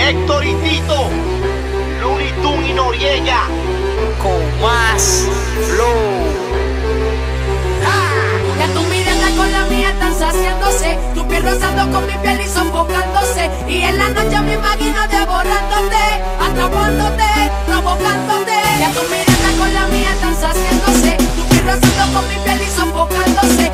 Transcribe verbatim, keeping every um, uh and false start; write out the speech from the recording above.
Héctor y Tito, Looney Tunes y Noriega, con más flow. Que tu mirada con la mía están saciándose, tu piel rozando con mi piel y sofocándose. Y en la noche me imagino devorándote, atrapándote, provocándote. Que tu mirada con la mía están saciándose, tu piel rozando con mi piel y sofocándose.